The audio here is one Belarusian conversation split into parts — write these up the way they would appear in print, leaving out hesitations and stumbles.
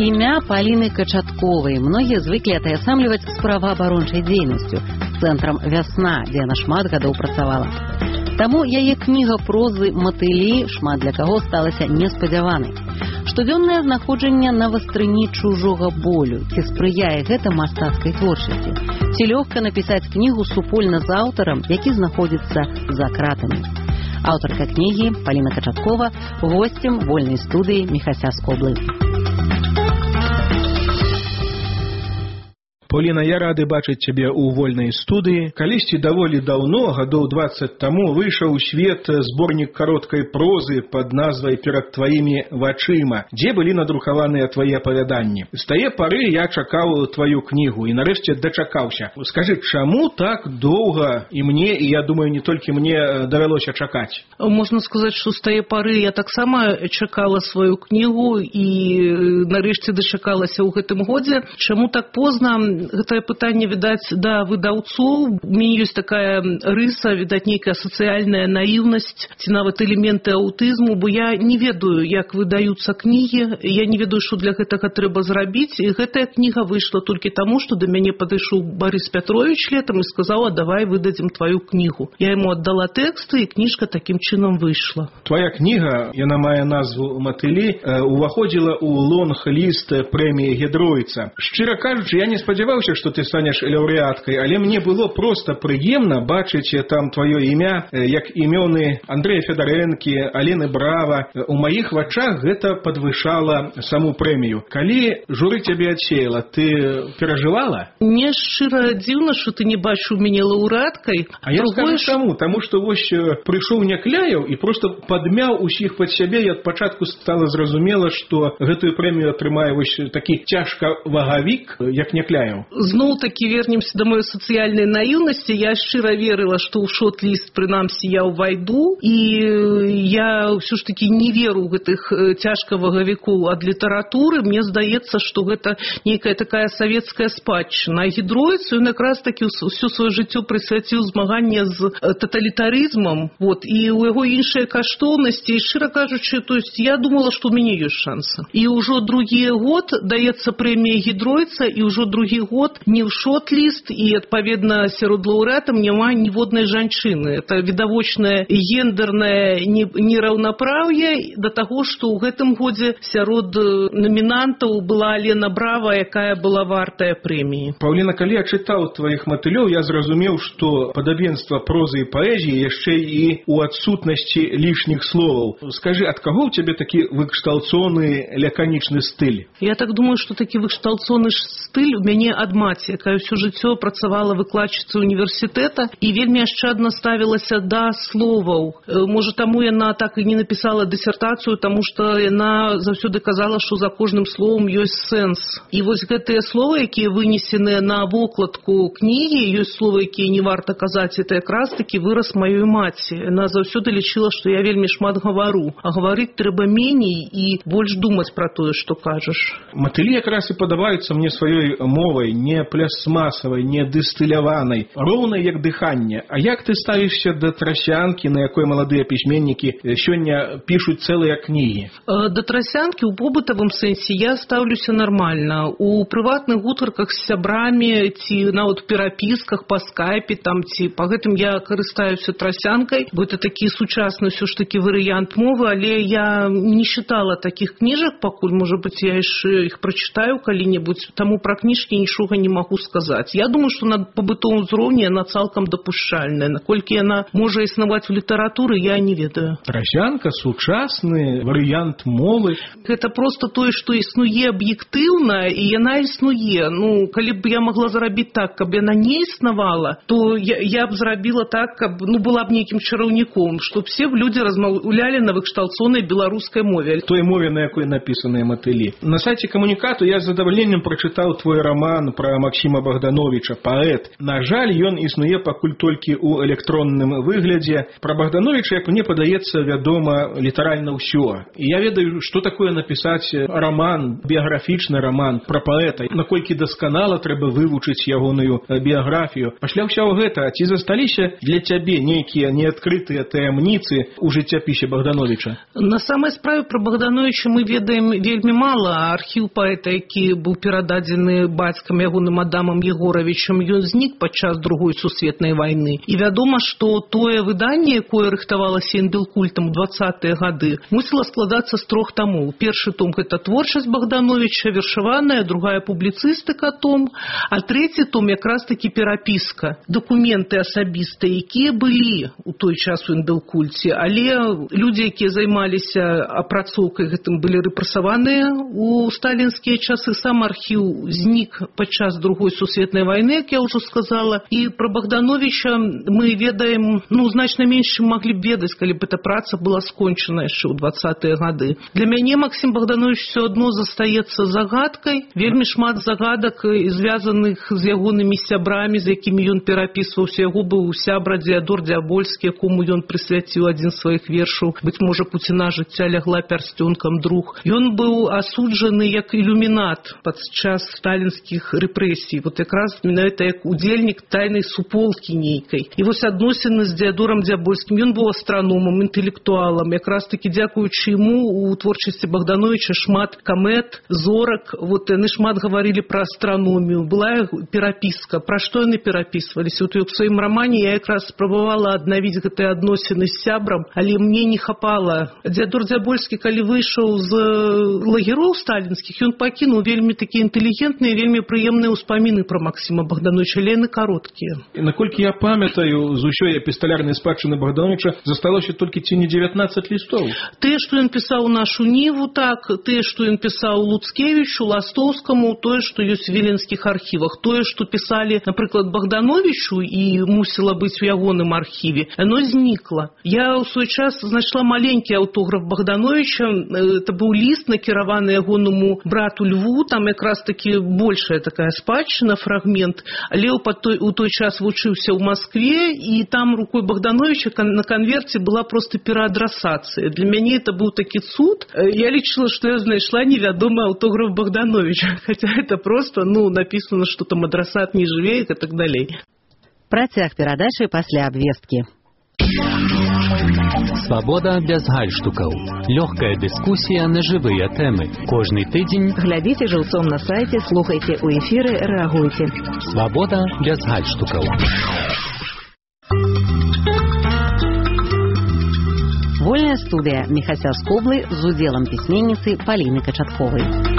Имя Полины Качатковой многие звыкли атаясамліваць з праваабарончай дзейнасцю, з цэнтрам «Вясна», дзе яна шмат гадоў працавала. Таму яе кніга прозы «Матылі» шмат для каго сталася неспадзяванай. Штодзённае знаходжанне на вастрыні чужога болю. Ці спрыяе гэта мастацкай творчасці? Ці лёгка напісаць кнігу супольна з аўтарам, які знаходзіцца за кратамі? Аўтарка кнігі Полина Качаткова госцем вольнай студыі Міхася Скоблы. Поліна, я рады бачыць цябе ў вольнай студыі. Калісьці даволі даўно, гадоў 20 таму, выйшаў у свет зборнік кароткай прозы пад назвай «Перад тваімі вачыма», дзе былі надрукаваныя твае апавяданні. З тае пары я чакаў тваю кнігу і нарэшце дачакаўся. Скажы, чаму так доўга і мне, і я думаю, не толькі мне давялося чакаць? Можна сказаць, што з тае пары я таксама чакала сваю кнігу і нарэшце дачакалася ў гэтым годзе. Чаму так позна? Гэтае пытанне, відаць, да выдаўцоў. У мяне ёсць такая рыса, відаць, нейкая сацыяльная наіўнасць ці нават элементы аўтызму, бо я не ведаю, як выдаюцца кнігі, я не ведаю, што для гэтага трэба зрабіць, і гэтая кніга выйшла толькі таму, што да мяне падышоў Барыс Пятровіч летам і сказаў: давай выдадзім тваю кнігу. Я яму аддала тэксты, і кніжка такім чынам выйшла. Твая кніга, яна мае назву «Матылі», уваходзіла ў лонг-ліст прэміі Гідройца. Шчыра кажучы, я не спадзяваўся, што ты станеш лаўрэаткай, але мне было проста прыемна бачыць там твоё імя, як імёны Андрэя Федарэнкі, Алены Брава. У маіх вачах гэта падвышала саму прэмію. Калі журы цябе адсеяла, ты перажывала? Мне шчыра дзіўна, што ты не бачыў мяне лаўрэаткай. А я скажу чаму? Таму што вось прыйшоў Някляеў і проста падмяў усіх пад сябе, і ад пачатку стала зразумела, што гэтую прэмію атрымае вось такі цяжкавагавік, як Някляеў. Зноў-такі вернемся да маёй сацыяльнай наіўнасці. Я шчыра верыла, што ў шот-ліст, прынамсі, я ўвайду, і я ўсё ж такі не веру ў гэтых цяжкавагавікоў ад літаратуры. Мне здаецца, што гэта нейкая такая савецкая спадчына. А Гідройц, ён якраз такі ўсё сваё жыццё прысвяціў змаганне з таталітарызмам, і ў яго іншыя каштоўнасці. І шчыра кажучы, то есть я думала, што ў мяне ёсць шансы. І ўжо другі год даецца прэмія Гідройца, і ўжо другі год не ў шот-ліст, і, адпаведна, сярод лаўрэатам няма ніводнай жанчыны. Это відавочнае гендернае нераўнапраўе да таго, што ў гэтым годзе сярод намінантаў была Алена Брава, якая была вартая прэміі. Паўліна, калі я чытаў тваіх матылёў, я зразумеў, што падабенства прозы і паэзіі яшчэ і ў адсутнасці лішніх словаў. Скажы, ад каго ў цябе такі выкшталцоны лаканічны стыль? Я так думаю, што такі выкшталцоны стыль у мяне ад маці, якая ўсё жыццё працавала выкладчыцай універсітэта і вельмі ашчадна ставілася да словаў. Можа, таму яна так і не напісала дысертацыю, таму што яна заўсёды казала, што за кожным словам ёсць сэнс. І вось гэтыя словы, якія вынесеныя на вокладку кнігі, ёсць словы, якія не варта казаць, это якраз такі выраз маёй маці. Яна заўсёды лічыла, што я вельмі шмат гавару, а гаварыць трэба меней і больш думаць пра тое, што кажаш. Матылі якраз і падабаюцца мне сваёй мовай, не плясмасавай, не дыстыляванай, роўнай як дыханне. А як ты ставішся да трасянкі, на якой маладыя пісьменнікі сёння пішуць цэлыя кнігі? Да трасянкі ў побытавым сэнсе я стаўлюся нармальна. У прыватных гутарках з сябрамі ці нават перапісках па скайпе ці па гэтым я карыстаюся трасянкай, бо это такі сучасны ўсё ж такі варыянт мовы, але я не чытала такіх кніжак пакуль, можа быць, я яшчэ іх прачытаю калі-небудзь, таму пра кніжкі нічога не магу сказаць. Я думаю, што на пабытовым узроўні яна цалкам дапушчальная. Наколькі яна можа існаваць у літаратуры, я не ведаю. Трасянка, сучасны варыянт мовы. Гэта проста тое, што існуе аб'ектыўна, і яна існуе. Калі б я магла зрабіць так, каб яна не існавала, то я б зрабіла так, каб была б нейкім чараўніком, чтоб все людзі размаўлялі на выкшталцонай беларускай мове. Той мове, на якой напісаныя матылі. На сайце камунікату я з задавальненнем прачытаў твой роман роман пра Максіма Богдановича, паэт. На жаль, ён існуе пакуль толькі ў электронным выглядзе. Пра Богдановича, як мне падаецца, вядома літаральна ўсё. І я ведаю, што такое напісаць роман, біяграфічны роман пра паэта, наколькі дасканала трэба вывучыць ягоную біяграфію. Пасля ўсяго гэта, ці засталіся для цябе нейкія неадкрытыя таямніцы ў жыццяпісе Богдановича? На самай справе пра Богдановича мы ведаем вельмі мала. Архіў паэта, які быў перададзены бацькам ягоным Адамам Егоровичам, ён знік падчас Другой сусветнай вайны. І вядома, што тое выданне, якое рыхтавалася Інбелкультам у 20-е гады, мусіла складацца з 3 томоў. Першы том – гэта творчасць Богдановича, вершаваная, другая публіцыстыка том, а 3-й том якраз-такі перапіска, дакументы асабістыя, якія былі у той час у Інбелкульце, але людзі, якія займаліся апрацоўкай гэтым, былі рэпрэсаваныя у сталінскія часы. Сам архіў знік падчас Другой сусветнай вайны, як я ўжо сказала. І пра Богдановича мы ведаем, значна менш, чым маглі б ведаць, калі б эта праца была скончана яшчэ ў 20-е гады. Для мяне Максім Богданович все адно застаецца загадкай. Вельмі шмат загадак, звязаных з ягонымі сябрамі, з якімі ён перапісваўся. Яго быў сябра Дзеадор Дзябольскі, якому ён прысвяціў адзін з сваіх вершаў. Быць можа, Пуціна жыцця лягла пярсцёнкам друг. Ён быў асуджаны як ілюмінат падчас сталінскіх рэпрэсій. Вот якраз менавіта як удзельнік тайнай суполкі нейкай. І вось адносіны з Дзеадорам Дзябольскім. Ён быў астраномам, інтэлектуалам. Якраз-такі дзякуючы яму у творчасці Богдановича шмат камет, зорак. Вот яны шмат гаварылі пра астраномію. Была перапіска. Пра што яны перапісваліся? Вот у сваім рамане я якраз спрабавала аднавіць гэтыя адносіны з сябрам, але мне не хапала. Дзеадор Дзябольскі, калі выйшаў з лагероў сталінскіх, ён пакінуў вельмі такія інтэлігентныя, вельмі прыемныя ўспаміны пра Максіма Богдановича, але яны кароткія. Наколькі я памятаю, з усёй эпісталярнай спадчыны Богдановича засталося толькі ці не 19 лістоў. Тыя, што ён пісаў нашу Ніву, так, тыя, што ён пісаў Луцкевічу, Ластоўскаму, тое, што ёсць у віленскіх архівах, тое, што пісалі, напрыклад, Богдановичу і мусіла быць у ягоным архіве, яно знікла. Я ў свой час знайшла маленькі аўтограф Богдановича, это быў ліст, накіраваны ягонаму брату Льву, там якраз таки большая такая спадчына, фрагмент. Леў у той час вучыўся ў Москве, і там рукой Богдановича на конверте была просто пераадрасацыя. Для мяне это быў такі цуд. Я лічыла, што я знайшла невядомы аўтограф Богдановича, хотя это просто, написано, что там адрасат не жыве и так далей. Працяг перадачы пасля абвесткі. Свабода без гальштукаў. Лёгкая дыскусія на жывыя тэмы. Кожны тыдзень глядзіце жыўцом на сайце, слухайце ў эфіры, рэагуйце. Свабода без гальштукаў. Вольная студыя Міхася Скоблы з удзелам пісьменніцы Паліны Качатковай.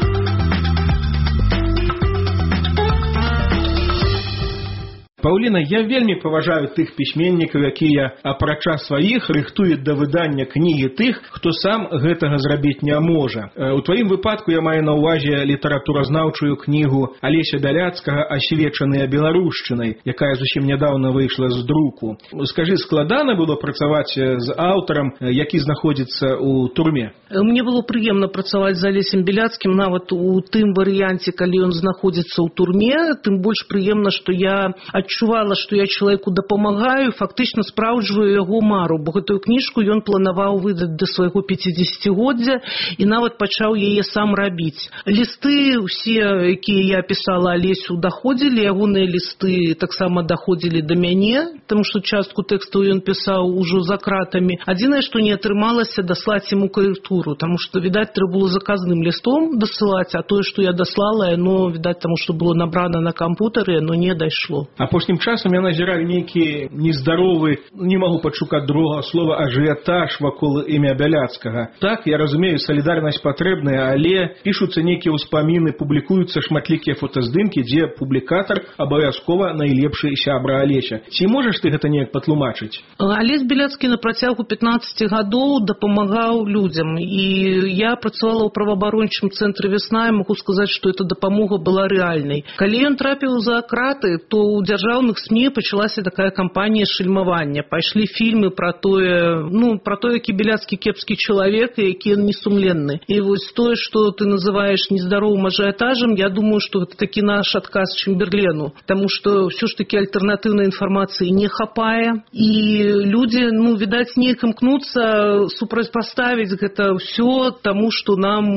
Паўліна, я вельмі паважаю тых пісьменнікаў, якія, апрача сваіх, рыхтуюць да выдання кнігі тых, хто сам гэтага зрабіць не можа. У тваім выпадку я маю на ўвазе літаратуразнаўчую кнігу Алеся Бяляцкага «Асвечаныя беларушчынай», якая зусім нядаўна выйшла з друку. Скажы, складана было працаваць з аўтарам, які знаходзіцца ў турме? Мне было прыемна працаваць з Алесем Бяляцкім нават у тым варыянце, калі ён знаходзіцца ў турме, тым больш прыемна, што я адчувала, што я чалавеку дапамагаю, фактычна спраўджваю яго мару, бо гэтую кніжку ён планаваў выдаць да свайго 50-годдзя і нават пачаў яе сам рабіць. Лісты ўсе, якія я пісала Алесю, даходзілі, ягоныя лісты таксама даходзілі да мяне, таму што частку тэкстаў ён пісаў ужо за кратамі. Адзінае, што не атрымалася даслаць яму карэктуру, таму што, відаць, трэба было заказным лістом дасылаць, а тое, што я даслала, яно, відаць, таму што было набрана на кампутары, яно не дайшло. Апошнім часам я назіраю нейкі нездаровы, не магу падшукаць другога слова, ажыятаж вакол імя Бяляцкага. Так, я разумею, салідарнасць патрэбная, але пішуцца нейкія ўспаміны, публікуюцца шматлікія фотаздымкі, дзе публікатар абавязкова найлепшы сябра Алеся. Ці можаш ты гэта неяк патлумачыць? Алесь Бяляцкі на працягу 15 гадоў дапамагаў людзям, і я працавала ў праваабарончым цэнтры «Вясна», і магу сказаць, што эта дапамога была рэальнай. Калі ён трапіў за краты, то ў дзяржаўнай дзяржаўных СМІ пачалася такая кампанія шельмавання. Пайшлі фільмы пра тое, які беляцкі кепскі чалавек і які ён несумленны. І вось тое, што ты называеш нездаровым ажыятажам, я думаю, што гэта такі наш адказ Чэмберлену, таму што ўсё ж такі альтэрнатыўнай інфармацыі не хапае, і людзі, відаць, неяк імкнуцца супрацьпаставіць гэта ўсё таму, што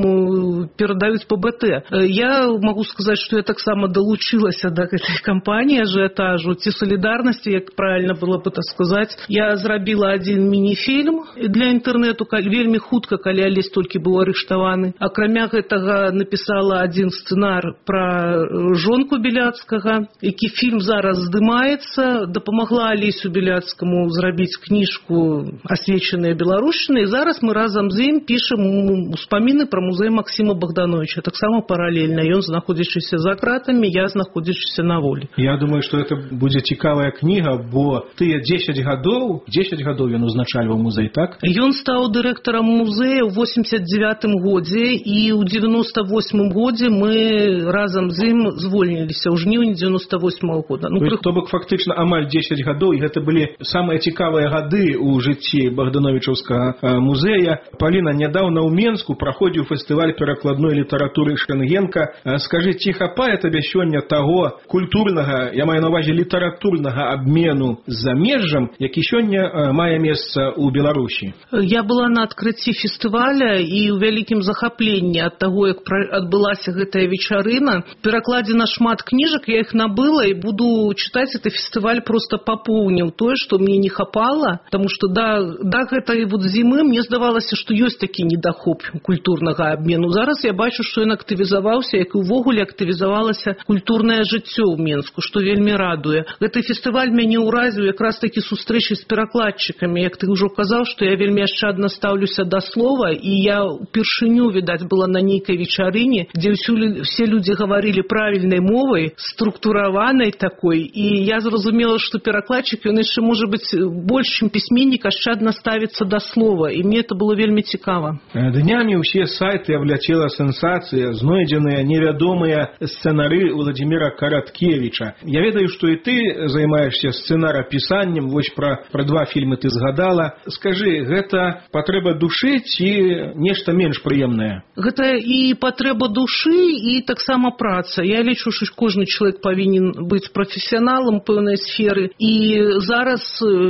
нам перадаюць па БТ. Я магу сказаць, што я таксама далучылася да гэтай кампаніі ажыятажу ці салідарнасці, як правільна было б это сказаць. Я зрабіла адзін мініфільм для інтэрнэту, вельмі хутка, калі Алесь толькі быў арыштаваны. Акрамя гэтага напісала адзін сцэнар пра жонку Беляцкага, які фільм зараз здымаецца, дапамагла Алесю Беляцкаму зрабіць кніжку «Асвечаныя беларушчыны», і зараз мы разам з ім пішам успаміны пра музей Максіма Богдановича. Таксама паралельна. Ён знаходзячыся за кратамі, я знаходзячыся на волі. Я думаю, што гэта будзе цікавая кніга, бо тыя 10 гадоў ён узначальваў музей, так? Ён стаў дырэктарам музея ў 89-м годзе, і ў 98-м годзе мы разам з ім звольніліся ў жніўні 98-го года. То бок фактычна амаль 10 гадоў, і гэта былі самыя цікавыя гады ў жыцці Богдановичаўскага музея. Паліна, нядаўна ў Менску праходзіў фестываль перакладной літаратуры Шенгенка. Скажы, ці хапае табе сёння таго культурнага, я маю на ўвазе літаратурнага абмену з замежжам, які сёння мае месца ў Беларусі? Я была на адкрыцці фестываля і ў вялікім захапленні ад таго, як адбылася гэтая вечарына. Перакладзена шмат кніжак, я іх набыла і буду чытаць. Гэты фестываль просто папоўніў тое, што мне не хапала, таму што да гэтай зімы мне здавалася, што ёсць такі недахоп культурнага абмену. Зараз я бачу, што ён актывізаваўся, як і ўвогуле актывізавалася культурнае жыццё ў Менску, што вельмі радуе. Гэты фестываль мяне ўразіў якраз такі сустрэчы з перакладчыкамі. Як ты ўжо казаў, што я вельмі ашчадна стаўлюся да слова, і я ўпершыню, відаць, была на нейкай вечарыне, дзе все людзі гаварылі правільнай мовай, структураванай такой, і я зразумела, што перакладчык, ён яшчэ можа быць больш, чым пісьменнік, ашчадна ставіцца да слова, і мне это было вельмі цікава. Днямі ўсе сайты абляцела сенсацыя, знойдзеныя невядомыя сцэнары Владимира Караткевича. Я ведаю, што і ты займаешься сцэнарапісаннем, вось пра 2 фільмы ты згадала. Скажы, гэта патрэба душы ці нешта менш прыемнае? Гэта і патрэба душы, і таксама праца. Я лічу, што кожны чалавек павінен быць прафесіяналам пэўнай сферы. І зараз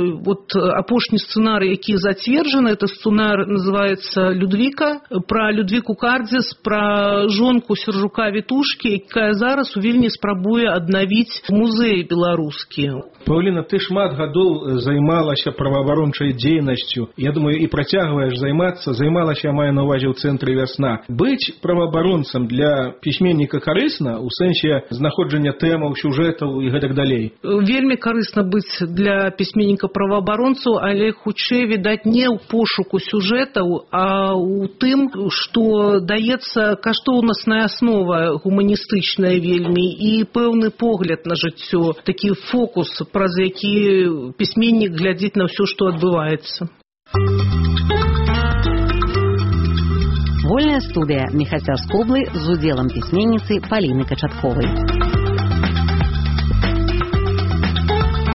апошні сцэнарый, які зацверджаны, это сцэнар называецца «Людвіка», пра Людвіку Кардзіс, пра жонку Сержука Вітушкі, якая зараз у Вільні спрабуе аднавіць музей беларускі. Паўліна, ты шмат гадоў займалася праваабарончай дзейнасцю. Я думаю, і працягваеш займацца. Займалася, я маю на ўвазе, ў цэнтры «Вясна». Быць праваабаронцам для пісьменніка карысна, у сэнсе знаходжання тэмаў, сюжэтаў і гэтак далей? Вельмі карысна быць для пісьменніка-праваабаронцу, але хутчэй, відаць, не ў пошуку сюжэтаў, а ў тым, што даецца каштоўнасная аснова гуманістычная вельмі і пэўны погляд на жыццё, такі фокус, праз які пісьменнік глядзіць на ўсё, што адбываецца. Вольная студыя Міхаця Скоблы з удзелам пісьменніцы Паліны Качатковай.